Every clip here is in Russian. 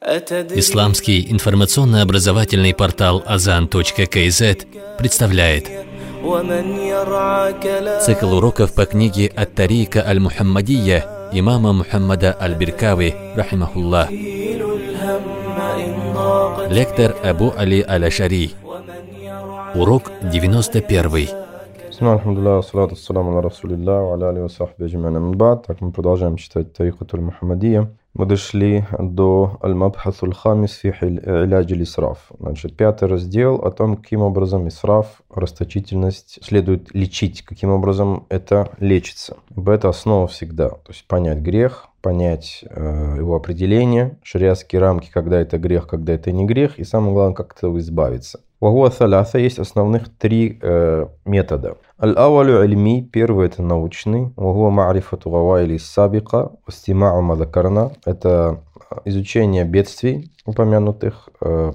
Исламский информационно-образовательный портал Azan.kz представляет цикл уроков по книге «Ат-Тарика аль-Мухаммадия» имама Мухаммада аль-Биркави, рахимахуллах. Лектор Абу Али аль-Ашари. Урок 91. Так, мы продолжаем читать Тарикат аль-Мухаммадия. Мы дошли до Аль-Мабхас аль-Хамис фи иляджи аль-Исраф. Значит, 5-й раздел о том, каким образом исраф, расточительность, следует лечить, каким образом это лечится. Это основа всегда. То есть понять грех, понять его определение, шариатские рамки, когда это грех, когда это не грех, и самое главное, как от этого избавиться. Вагуа саляса, есть основных 3 метода. Аль-авалю ильми, первый это научный. Вагуа ма'рифату гавайли сабика, вастима'у мадакарна, это изучение бедствий упомянутых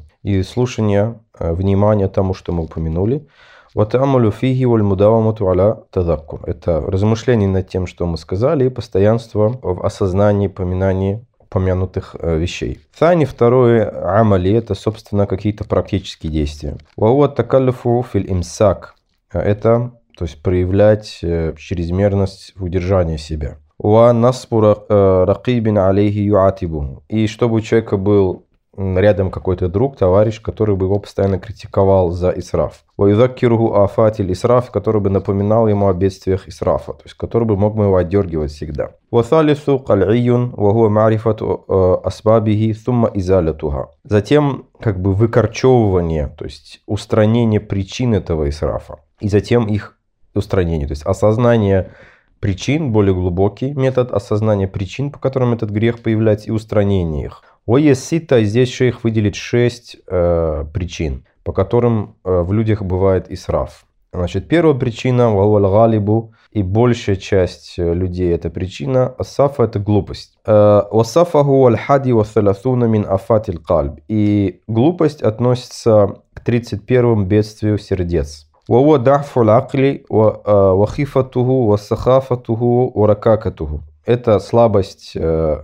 и слушание, внимание тому, что мы упомянули. Ватамалю фиги валь мудавамату аля тадаккур, это размышление над тем, что мы сказали, и постоянство в осознании, поминании упомянутых вещей. Thani, второе, амали, это, собственно, какие-то практические действия. Вауа такаллуфу фил имсак, это, то есть, проявлять чрезмерность в удержании себя. Ва наспура ракибин алейхи юатибу, и чтобы у человека был рядом какой-то друг, товарищ, который бы его постоянно критиковал за исраф. Ва юзаккируху афатиль исраф, который бы напоминал ему о бедствиях исрафа, то есть который бы мог его отдергивать всегда. Ва салису каль'ийюн ва хуа ма'рифату асбабихи сумма изалятуха. Затем как бы выкорчевывание, то есть устранение причин этого исрафа, и затем их устранение, то есть осознание причин, более глубокий метод осознания причин, по которым этот грех появляется, и устранение их. Оесита, здесь шейх выделит 6 причин, по которым в людях бывает исраф. Значит, первая причина, валгалибу, и большая часть людей это причина, асафа это глупость. Васафаху аль-хади вассалясуна мин афатиль кальб. И глупость относится к 31-му бедствию сердец. Вава дахфуль акли вахифатуху вассахафатуху варакакатуху. Это слабость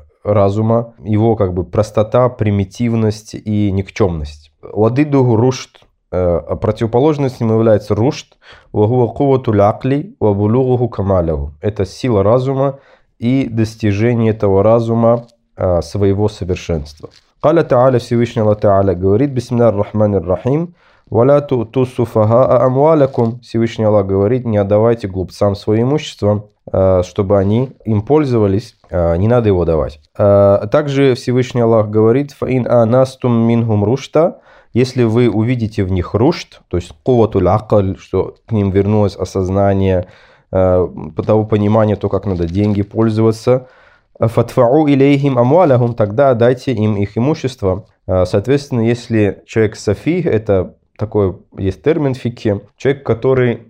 разума, его как бы простота, примитивность и никчемность. Ладидуху рушт, противоположность ему является рушт, вагуа куватуль акли вабулугуху камалягу. Это сила разума и достижение этого разума своего совершенства. Каля Тааля, Всевышний Аллах Тааля говорит: бисмиллахир рахманир рахим, валя ту суфаха амвалякум. Всевышний Аллах говорит: не отдавайте глупцам свое имущество, чтобы они им пользовались, не надо его давать. Также Всевышний Аллах говорит: «Фаин анастум минхум рушта», если вы увидите в них рушт, то есть куватуль акаль, что к ним вернулось осознание, того понимания, то, как надо деньги пользоваться, фатфау илейхим амвалахум, тогда дайте им их имущество. Соответственно, если человек сафи, это такой есть термин в фикхе, человек, который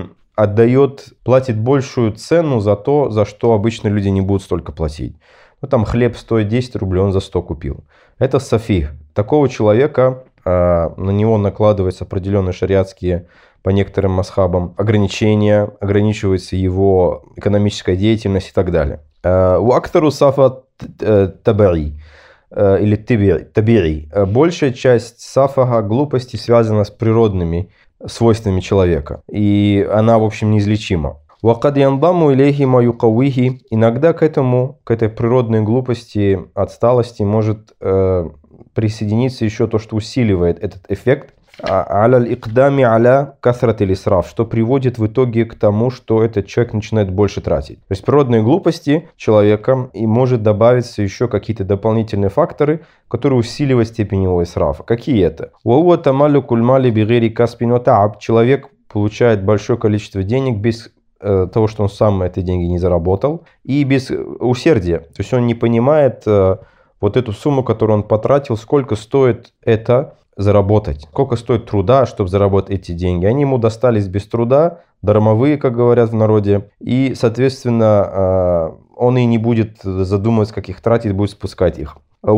платит большую цену за то, за что обычно люди не будут столько платить. Ну, там хлеб стоит 10 рублей, он за 100 купил. Это сафих. Такого человека, на него накладываются определенные шариатские, по некоторым масхабам, ограничения, ограничивается его экономическая деятельность и так далее. У актару сафа табаи или табии. Большая часть сафага, глупости, связана с природными свойствами человека. И она, в общем, неизлечима. وَقَدْ يَنْضَمُ إِلَيْهِ مَا يُقَوِّهِ. Иногда к этой природной глупости, отсталости может присоединиться еще то, что усиливает этот эффект. عَلَى الْإِقْدَامِ عَلَى كَثْرَةِ الْإِسْرَافِ, что приводит в итоге к тому, что этот человек начинает больше тратить. То есть природные глупости человека, и может добавиться еще какие-то дополнительные факторы, которые усиливают степень его исрафа. Какие это? وَهُوَ تَمَلُّكُ الْمَالِ بِغَيْرِ كَسْبٍ وَتَعَبٍ. Человек получает большое количество денег без того, что он сам эти деньги не заработал, и без усердия. То есть он не понимает вот эту сумму, которую он потратил, сколько стоит это заработать, сколько стоит труда, чтобы заработать эти деньги. Они ему достались без труда, дармовые, как говорят в народе, и, соответственно, он и не будет задумываться, как их тратить, будет спускать их.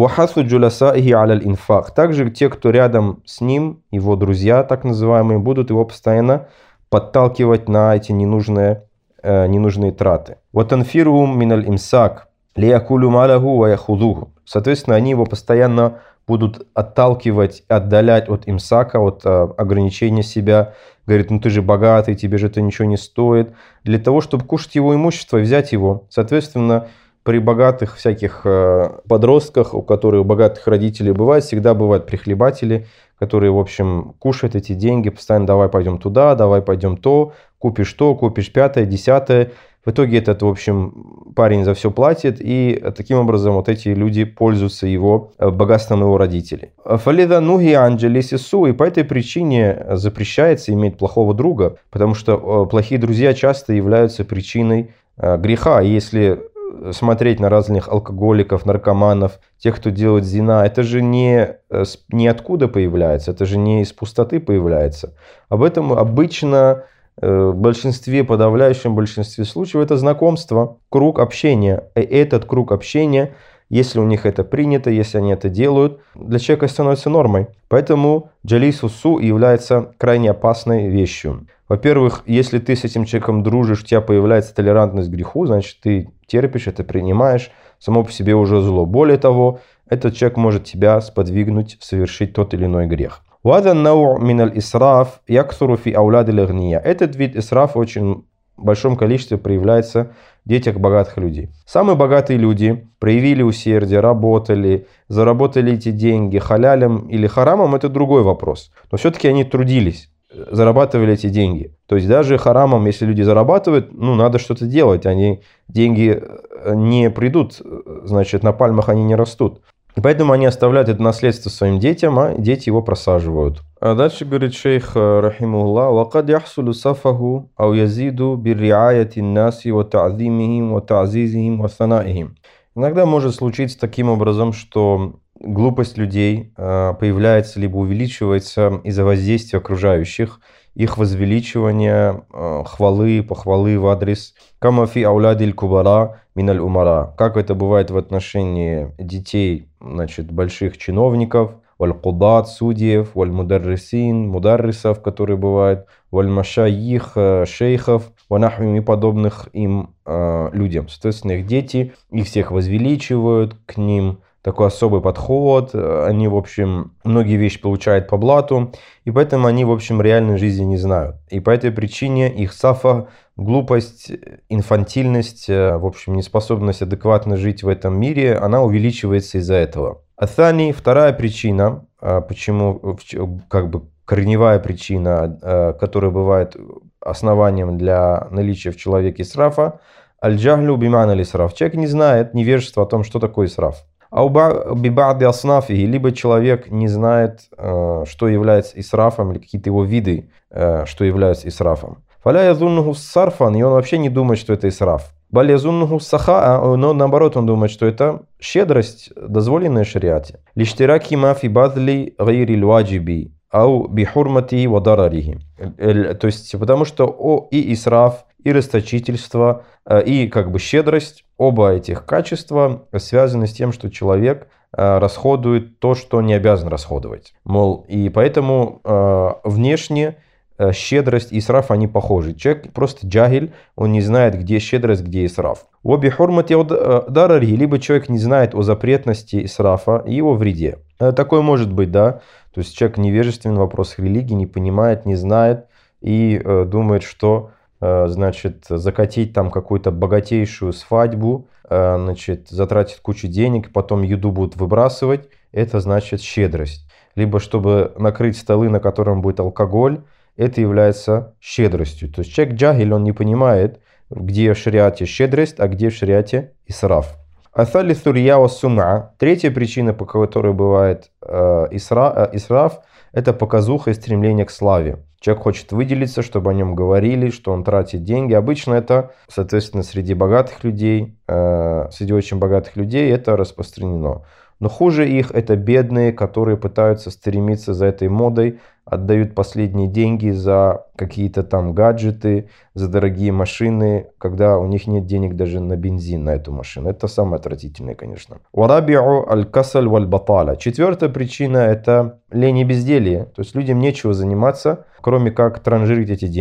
Также те, кто рядом с ним, его друзья, так называемые, будут его постоянно подталкивать на эти ненужные траты. Ватанфирум миналь имсак. лиякулю маляху ва яхудуху. Соответственно, они его постоянно будут отталкивать, отдалять от имсака, от ограничения себя. Говорит, ну ты же богатый, тебе же это ничего не стоит. Для того, чтобы кушать его имущество и взять его. Соответственно, при богатых всяких подростках, у которых богатых родителей бывает, всегда бывают прихлебатели, которые, в общем, кушают эти деньги, постоянно давай пойдем туда, давай пойдем то, купишь 5-е, 10-е. В итоге этот, в общем, парень за все платит, и таким образом вот эти люди пользуются его богатством его родителей. Фалида нуги анджелиси су, и по этой причине запрещается иметь плохого друга, потому что плохие друзья часто являются причиной греха. Если смотреть на разных алкоголиков, наркоманов, тех, кто делает зина, это же не откуда появляется, это же не из пустоты появляется. Об этом обычно в большинстве, подавляющем большинстве случаев, это знакомство, круг общения. И этот круг общения, если у них это принято, если они это делают, для человека становится нормой. Поэтому джалису су является крайне опасной вещью. Во-первых, если ты с этим человеком дружишь, у тебя появляется толерантность к греху, значит, ты терпишь, это принимаешь, само по себе уже зло. Более того, этот человек может тебя сподвигнуть совершить тот или иной грех. Этот вид исраф в очень большом количестве проявляется в детях богатых людей. Самые богатые люди проявили усердие, работали, заработали эти деньги халялем или харамом, это другой вопрос. Но все-таки они трудились, зарабатывали эти деньги. То есть даже харамом, если люди зарабатывают, надо что-то делать. Деньги не придут, значит, на пальмах они не растут. И поэтому они оставляют это наследство своим детям, а дети его просаживают. А дальше говорит шейх, рахимуллах, «Вакад яхсулу сафаху, ау язиду бирриаяти наси, ва та'зимихим, ва та'зизихим, ва санаихим». Иногда может случиться таким образом, что глупость людей появляется либо увеличивается из-за воздействия окружающих, их возвеличивания, похвалы в адрес камафи ауладиль кубара миналь умара, как это бывает в отношении детей, значит, больших чиновников, валь-кудат, судьев, валь-мударрисин, мударрисов, которые бывают, валь-машайих, шейхов, ванахвим и подобных им людям. Соответственно, их дети, их всех возвеличивают, к ним такой особый подход, они, в общем, многие вещи получают по блату, и поэтому они, в общем, реальной жизни не знают. И по этой причине их сафа, глупость, инфантильность, в общем, неспособность адекватно жить в этом мире, она увеличивается из-за этого. Аthani, вторая причина, почему, как бы корневая причина, которая бывает основанием для наличия в человеке исрафа, аль-джахлю биман аль-исраф. Человек не знает, невежество о том, что такое исраф. Либо человек не знает, что является исрафом, или какие-то его виды, что являются исрафом. Фаля язуннуху сарфан, и он вообще не думает, что это исраф. Баль язуннуху сахаа, но наоборот он думает, что это щедрость, дозволенная в шариате. Лиштираки мафи бадли гайри лваджиби, ау бихурмати вадарарихи. То есть, потому что и исраф, и расточительство, и как бы щедрость, оба этих качества связаны с тем, что человек расходует то, что не обязан расходовать. Мол, и поэтому внешне щедрость и исраф, они похожи. Человек просто джахиль, он не знает, где щедрость, где исраф. Оби хурмати дарари, либо человек не знает о запретности исрафа и его вреде. Такое может быть, да. То есть человек невежественен в вопросах религии, не понимает, не знает и думает, что значит, закатить там какую-то богатейшую свадьбу, значит, затратить кучу денег, потом еду будут выбрасывать, это значит щедрость. Либо чтобы накрыть столы, на котором будет алкоголь, это является щедростью. То есть человек джахиль, он не понимает, где в шариате щедрость, а где в шариате исраф. Третья причина, по которой бывает исраф, это показуха и стремление к славе. Человек хочет выделиться, чтобы о нем говорили, что он тратит деньги. Обычно это, соответственно, среди богатых людей, среди очень богатых людей это распространено. Но хуже их это бедные, которые пытаются стремиться за этой модой, отдают последние деньги за какие-то там гаджеты, за дорогие машины, когда у них нет денег даже на бензин на эту машину. Это самое отвратительное, конечно. Варабиу аль-касаль валь-баталя. Четвертая причина это лень и безделье. То есть людям нечего заниматься, кроме как транжирить эти деньги.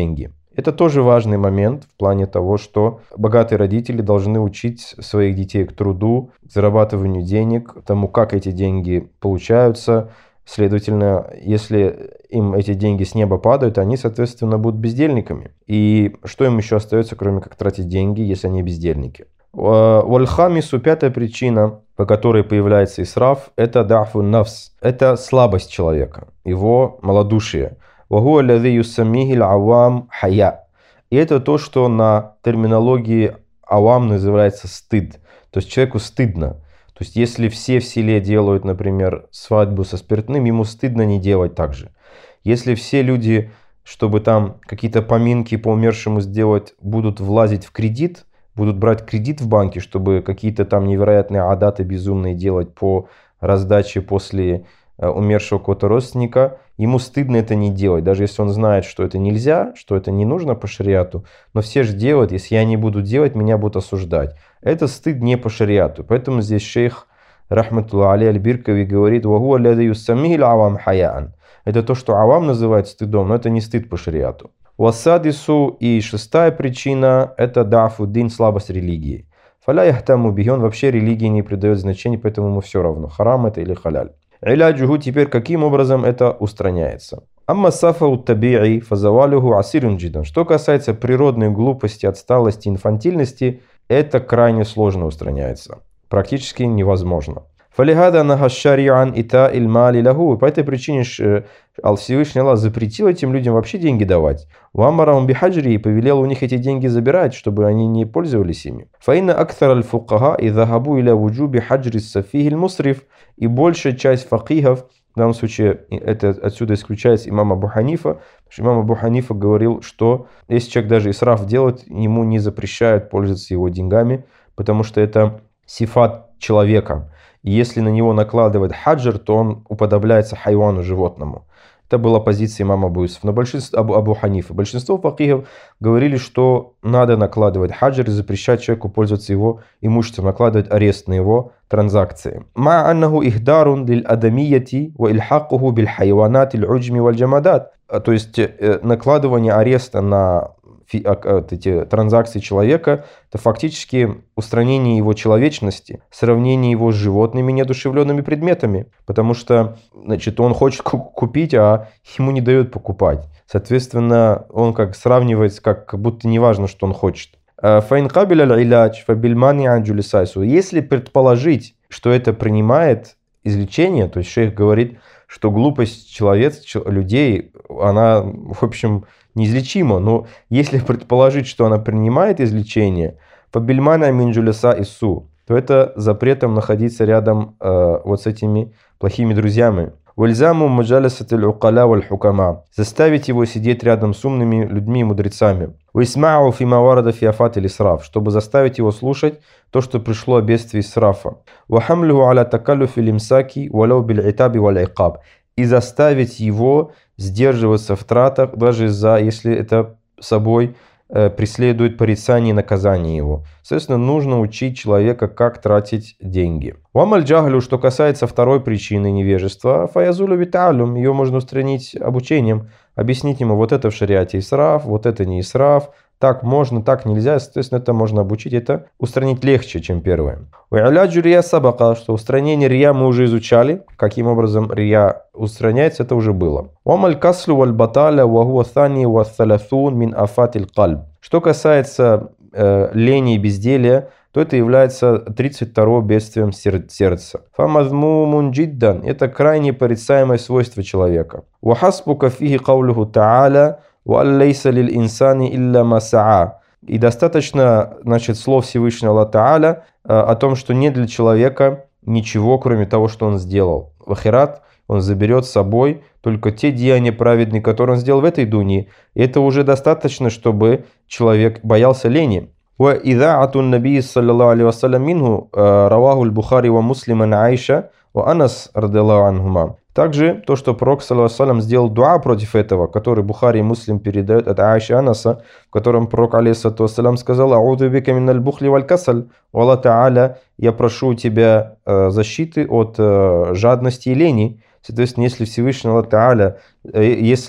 Это тоже важный момент в плане того, что богатые родители должны учить своих детей к труду, к зарабатыванию денег, тому, как эти деньги получаются. Следовательно, если им эти деньги с неба падают, они, соответственно, будут бездельниками. И что им еще остается, кроме как тратить деньги, если они бездельники? Вальхамису, пятая причина, по которой появляется исраф, это да'фу нафс, это слабость человека, его малодушие. Вагуа лади юссамихи л-авам хая. И это то, что на терминологии авам называется стыд. То есть человеку стыдно. То есть если все в селе делают, например, свадьбу со спиртным, ему стыдно не делать так же. Если все люди, чтобы там какие-то поминки по умершему сделать, будут влазить в кредит, будут брать кредит в банке, чтобы какие-то там невероятные адаты безумные делать по раздаче после умершего какого-то родственника, ему стыдно это не делать, даже если он знает, что это нельзя, что это не нужно по шариату, но все же делают, если я не буду делать, меня будут осуждать. Это стыд не по шариату, поэтому здесь шейх рахматуллах алей аль-Биркави говорит: «Вагуа лади юссамихи л-авам хаяан». Это то, что авам называют стыдом, но это не стыд по шариату. Вассадису, и шестая причина, это да'фу дин, слабость религии. Фаля яхтаму бихи, он вообще религии не придает значения, поэтому ему все равно, харам это или халяль. Иляджуху, теперь каким образом это устраняется? Амма сафау таби'i фазавалюху асирун джидан. Что касается природной глупости, отсталости, инфантильности, это крайне сложно устраняется. Практически невозможно. Фалихада нахашариан ита ильмали лаху. По этой причине Всевышний Аллах запретил этим людям вообще деньги давать. Уамарам бихаджри, и повелел у них эти деньги забирать, чтобы они не пользовались ими. Фаина актар аль-фукаха и захабу иля вуджуби хаджри сафихи мусриф. И большая часть факихов, в данном случае это отсюда исключается имам Абу Ханифа, потому что имам Абу Ханифа говорил, что если человек даже исраф делает, ему не запрещают пользоваться его деньгами, потому что это сифат человека. И если на него накладывать хаджр, то он уподобляется хайвану, животному. Это была позиция имама Абу Юсуфа. Но Абу Ханифа. Большинство факихов говорили, что надо накладывать хаджр и запрещать человеку пользоваться его имуществом, накладывать арест на его транзакции. Ма аннаху ихдарун лиль адамияти ва ильхакуху биль хайванат иль уджми валь джамадат. То есть накладывание ареста на эти транзакции человека, это фактически устранение его человечности, сравнение его с животными неодушевленными предметами, потому что, значит, он хочет купить, а ему не дают покупать. Соответственно, он как сравнивается, как будто не важно, что он хочет. Если предположить, что это принимает излечение, то есть шейх говорит, что глупость людей, она, в общем, неизлечима, но если предположить, что она принимает излечение, фабильмана минджулиса иссу, то это запретом находиться рядом вот с этими плохими друзьями. Вальзаму маджалисатиль укаля валь хукама, заставить его сидеть рядом с умными людьми и мудрецами. Висмау фима варада фиафат или сраф, чтобы заставить его слушать то, что пришло о бедствии срафа. Вахамлюху аля такаллюфи лимсаки валяу биль итаби валь айкаб, и заставить его сдерживаться в тратах, даже если это собой преследует порицание и наказание его. Соответственно, нужно учить человека, как тратить деньги. Уамаль джахлю, что касается второй причины невежества, фаязулю виталюм, ее можно устранить обучением, объяснить ему, вот это в шариате исраф, вот это не исраф, так можно, так нельзя, соответственно, это можно обучить, это устранить легче, чем первое. У'иляджу рия сабака, что устранение рия мы уже изучали, каким образом рия устраняется, это уже было. Уамаль каслю валь баталя вахуа thani ва саляthун мин афатиль кальб. Что касается лени и безделия, то это является 32-го бедствием сердца. Фамазмумун джиддан, это крайне порицаемое свойство человека. Вахаспука фихи каулюху та'аля валлейса лиль инсани илля масаа. И достаточно, значит, слов Всевышнего Аллаха Та'аля о том, что нет для человека ничего, кроме того, что он сделал. В ахират он заберет с собой только те деяния праведные, которые он сделал в этой дуне. И это уже достаточно, чтобы человек боялся лени. وإذاعة النبي صلى الله عليه وسلم منه رواه البخاري ومسلم عن عائشة وأنس رضي الله عنهما. Также то, что пророк ﷺ сделал дуа против этого, который Бухари и Муслим передают от Аиши Анаса, в котором пророк ﷺ сказал: «А'уду бика миналь бухли валь касаль, ва Аллах Та'аля, я прошу у тебя защиты от жадности и лени». Соответственно, если Всевышний Аллах Та'аля, если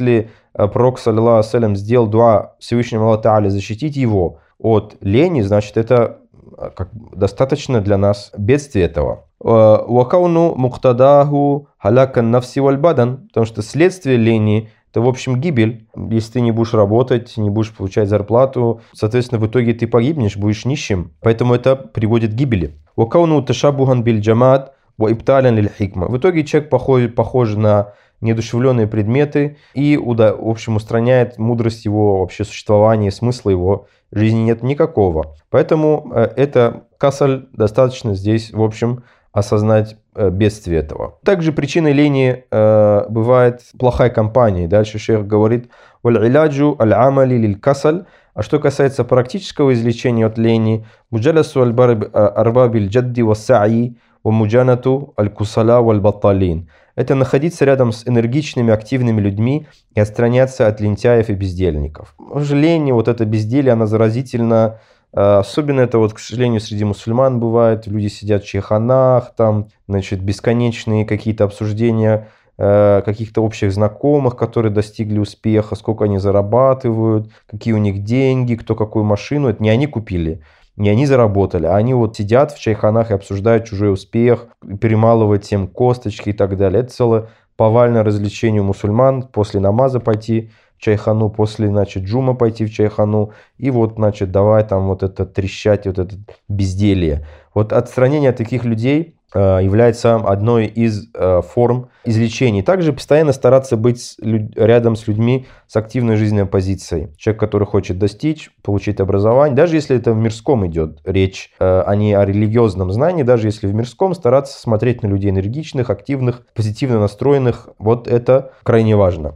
пророк, саллаллаху алейхи ва саллям, сделал дуа Всевышнему Аллаху Та'аля защитить его от лени, значит, это достаточно для нас бедствия этого. Вакауну муктадаху халякан нафси валь бадан, потому что следствие лени — это, в общем, гибель. Если ты не будешь работать, не будешь получать зарплату, соответственно, в итоге ты погибнешь, будешь нищим. Поэтому это приводит к гибели. Вакауну ташабухан биль джамад ва ибталян лиль хикма. В итоге человек похож на неодушевленные предметы и, в общем, устраняет мудрость его вообще существования, смысла его жизни нет никакого. Поэтому это касаль достаточно здесь, в общем, осознать бедствие этого. Также причиной лени бывает плохая компания. Дальше шейх говорит: «Валь-иляджу аль-амали лиль-касаль». А что касается практического излечения от лени, «Муджаласу аль-арбабиль джадди ва-са'и ва муджанату аль-кусала валь-батталин». Это находиться рядом с энергичными, активными людьми и отстраняться от лентяев и бездельников. К сожалению, вот это безделье, оно заразительно. Особенно это, к сожалению, среди мусульман бывает. Люди сидят в чайханах, там, значит, бесконечные какие-то обсуждения каких-то общих знакомых, которые достигли успеха, сколько они зарабатывают, какие у них деньги, кто какую машину. Это не они купили, не они заработали, а они сидят в чайханах и обсуждают чужой успех, перемалывают всем косточки и так далее. Это целое повальное развлечение у мусульман: после намаза пойти в чайхану, после, значит, джума пойти в чайхану, и значит, давай там это трещать, это безделье. Отстранение таких людей является одной из форм излечения. Также постоянно стараться быть рядом с людьми с активной жизненной позицией. Человек, который хочет достичь, получить образование, даже если это в мирском идет речь, а не о религиозном знании, даже если в мирском, стараться смотреть на людей энергичных, активных, позитивно настроенных. Это крайне важно.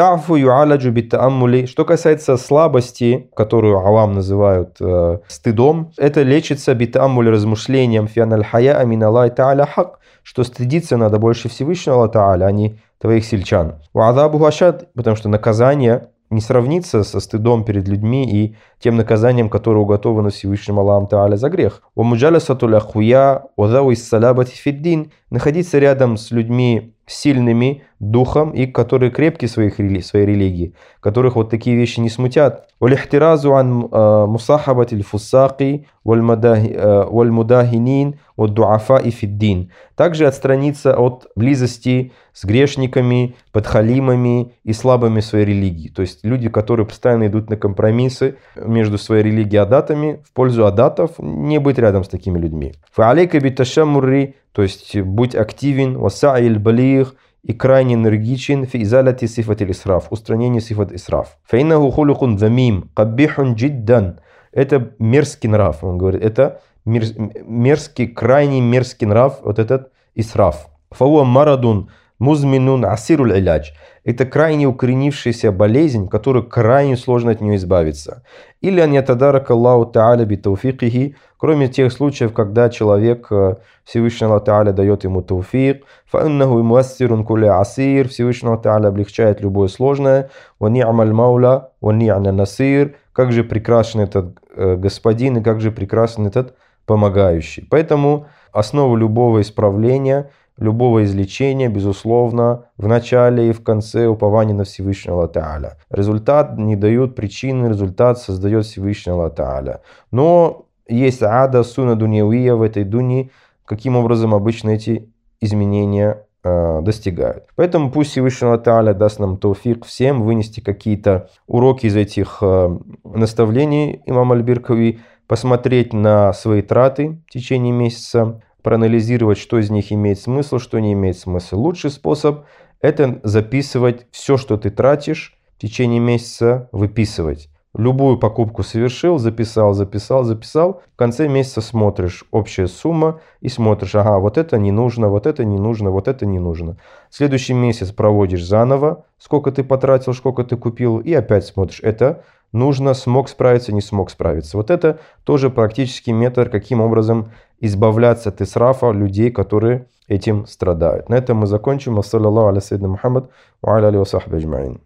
Что касается слабости, которую авам называют стыдом, это лечится битааммули, размышлением, что стыдиться надо больше Всевышнего Аллаха Та'аля, а не твоих сельчан. Потому что наказание не сравнится со стыдом перед людьми и тем наказанием, которое уготовано Всевышним Аллахом Та'аля за грех. Находиться рядом с людьми сильными духом и которые крепкие в своей религии, которых такие вещи не смутят. Также отстраниться от близости с грешниками, подхалимами и слабыми в своей религии. То есть люди, которые постоянно идут на компромиссы между своей религией и адатами, в пользу адатов, не быть рядом с такими людьми. То есть будь активен, и крайне энергичен в изаляти сифат исраф, устранении сифат исраф. Это мерзкий нрав, он говорит, это мерзкий, крайне мерзкий нрав, этот исраф. Фауа марадун музминун асируль иляч. Это крайне укоренившаяся болезнь, которую крайне сложно от нее избавиться. Или ан ятадарак Аллаху Та'аля би тауфикихи, кроме тех случаев, когда человек, Всевышний Аллах Та'аля дает ему тауфик, фаиннаху муассирун куля асир, Всевышний Аллах Та'аля облегчает любое сложное, ва ни'маль маула, ва ни'на насир, как же прекрасен этот господин и как же прекрасен этот помогающий. Поэтому основа любого исправления, любого излечения, безусловно, в начале и в конце упование на Всевышнего Аллаха Та'аля. Результат не дают причины, результат создает Всевышний Аллах Та'аля. Но есть ада, суна дуньявия в этой дуне, каким образом обычно эти изменения достигают. Поэтому пусть Всевышний Аллах Та'аля даст нам тауфик всем вынести какие-то уроки из этих наставлений имама Аль-Биркави, посмотреть на свои траты в течение месяца, проанализировать, что из них имеет смысл, что не имеет смысла. Лучший способ – это записывать все, что ты тратишь в течение месяца, выписывать. Любую покупку совершил, записал. В конце месяца смотришь общая сумма и смотришь, ага, вот это не нужно, вот это не нужно, вот это не нужно. Следующий месяц проводишь заново, сколько ты потратил, сколько ты купил, и опять смотришь, это нужно, смог справиться, не смог справиться. Вот это тоже практический метод, каким образом избавляться от исрафа людей, которые этим страдают. На этом мы закончим. Ассалаллаху аля сайидна Мухаммад ва аля алейхи ва сахби аджмаин.